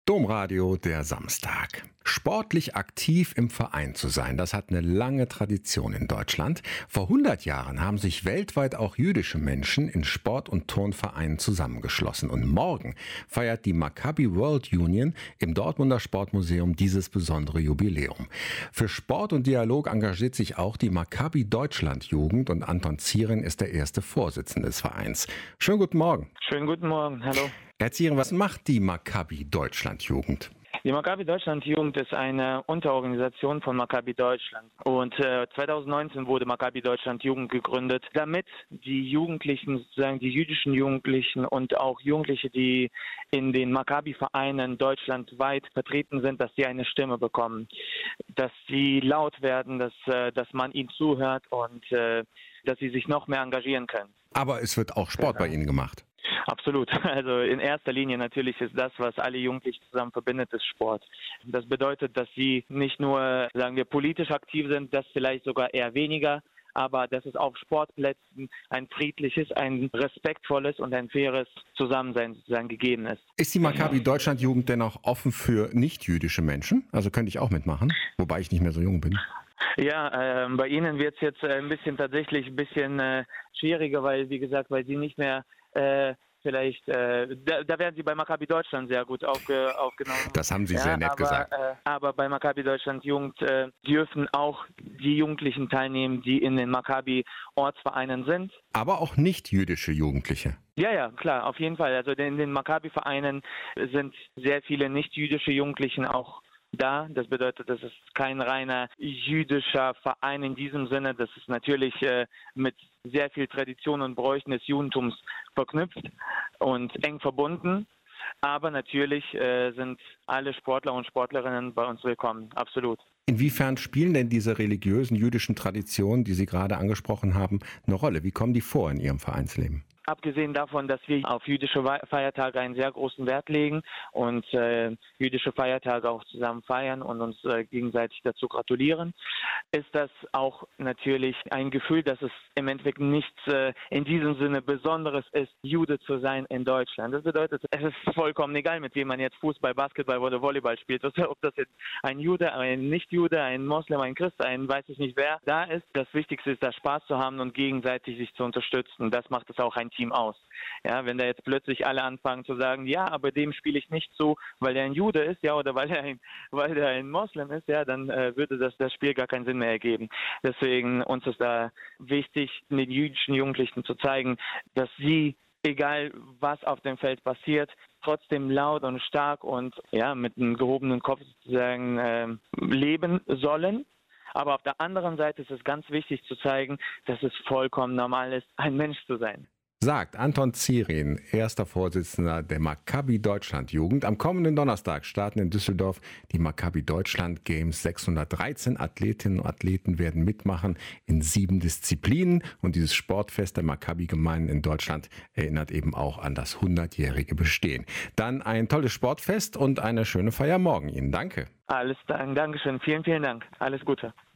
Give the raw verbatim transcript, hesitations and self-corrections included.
Domradio der Samstag. Sportlich aktiv im Verein zu sein, das hat eine lange Tradition in Deutschland. Vor hundert Jahren haben sich weltweit auch jüdische Menschen in Sport- und Turnvereinen zusammengeschlossen. Und morgen feiert die Maccabi World Union im Dortmunder Sportmuseum dieses besondere Jubiläum. Für Sport und Dialog engagiert sich auch die Maccabi Deutschland Jugend und Anton Zirin ist der erste Vorsitzende des Vereins. Schönen guten Morgen. Schönen guten Morgen, hallo. Herr Zirin, was macht die Maccabi Deutschland Jugend? Die Maccabi Deutschland Jugend ist eine Unterorganisation von Maccabi Deutschland und äh, zweitausendneunzehn wurde Maccabi Deutschland Jugend gegründet, damit die Jugendlichen, sozusagen die jüdischen Jugendlichen und auch Jugendliche, die in den Maccabi-Vereinen deutschlandweit vertreten sind, dass sie eine Stimme bekommen, dass sie laut werden, dass, äh, dass man ihnen zuhört und äh, dass sie sich noch mehr engagieren können. Aber es wird auch Sport Genau. bei Ihnen gemacht. Absolut. Also in erster Linie natürlich ist das, was alle Jugendlichen zusammen verbindet, ist Sport. Das bedeutet, dass sie nicht nur, sagen wir, politisch aktiv sind, das vielleicht sogar eher weniger, aber dass es auf Sportplätzen ein friedliches, ein respektvolles und ein faires Zusammensein sozusagen gegeben ist. Ist die Maccabi Deutschland Jugend denn auch offen für nicht-jüdische Menschen? Also könnte ich auch mitmachen, wobei ich nicht mehr so jung bin. Ja, äh, bei Ihnen wird es jetzt äh, ein bisschen tatsächlich ein bisschen äh, schwieriger, weil, wie gesagt, weil Sie nicht mehr äh, vielleicht, äh, da, da werden Sie bei Maccabi Deutschland sehr gut aufge, aufgenommen. Das haben Sie ja, sehr nett aber, gesagt. Äh, aber bei Maccabi Deutschland Jugend äh, dürfen auch die Jugendlichen teilnehmen, die in den Maccabi Ortsvereinen sind. Aber auch nicht-jüdische Jugendliche. Ja, ja, klar, auf jeden Fall. Also in den Maccabi-Vereinen sind sehr viele nicht-jüdische Jugendlichen auch da. Das bedeutet, das ist kein reiner jüdischer Verein in diesem Sinne. Das ist natürlich äh, mit sehr viel Tradition und Bräuchen des Judentums verknüpft und eng verbunden. Aber natürlich äh, sind alle Sportler und Sportlerinnen bei uns willkommen. Absolut. Inwiefern spielen denn diese religiösen jüdischen Traditionen, die Sie gerade angesprochen haben, eine Rolle? Wie kommen die vor in Ihrem Vereinsleben? Abgesehen davon, dass wir auf jüdische Feiertage einen sehr großen Wert legen und äh, jüdische Feiertage auch zusammen feiern und uns äh, gegenseitig dazu gratulieren, ist das auch natürlich ein Gefühl, dass es im Endeffekt nichts äh, in diesem Sinne Besonderes ist, Jude zu sein in Deutschland. Das bedeutet, es ist vollkommen egal, mit wem man jetzt Fußball, Basketball oder Volleyball spielt. Ob das jetzt ein Jude, ein Nicht-Jude, ein Moslem, ein Christ, ein weiß ich nicht wer da ist. Das Wichtigste ist, da Spaß zu haben und gegenseitig sich zu unterstützen. Das macht es auch ein Team aus. Ja, wenn da jetzt plötzlich alle anfangen zu sagen, ja, aber dem spiele ich nicht zu, weil er ein Jude ist, ja, oder weil er ein, weil er ein Moslem ist, ja, dann äh, würde das das Spiel gar keinen Sinn mehr ergeben. Deswegen uns ist da wichtig, den jüdischen Jugendlichen zu zeigen, dass sie, egal was auf dem Feld passiert, trotzdem laut und stark und ja mit einem gehobenen Kopf sozusagen äh, leben sollen. Aber auf der anderen Seite ist es ganz wichtig zu zeigen, dass es vollkommen normal ist, ein Mensch zu sein. Sagt Anton Zirin, erster Vorsitzender der Maccabi Deutschland Jugend. Am kommenden Donnerstag starten in Düsseldorf die Maccabi Deutschland Games. sechshundertdreizehn Athletinnen und Athleten werden mitmachen in sieben Disziplinen. Und dieses Sportfest der Maccabi-Gemeinden in Deutschland erinnert eben auch an das hundertjährige Bestehen. Dann ein tolles Sportfest und eine schöne Feier morgen Ihnen. Danke. Alles, Dankeschön. Vielen, vielen Dank. Alles Gute.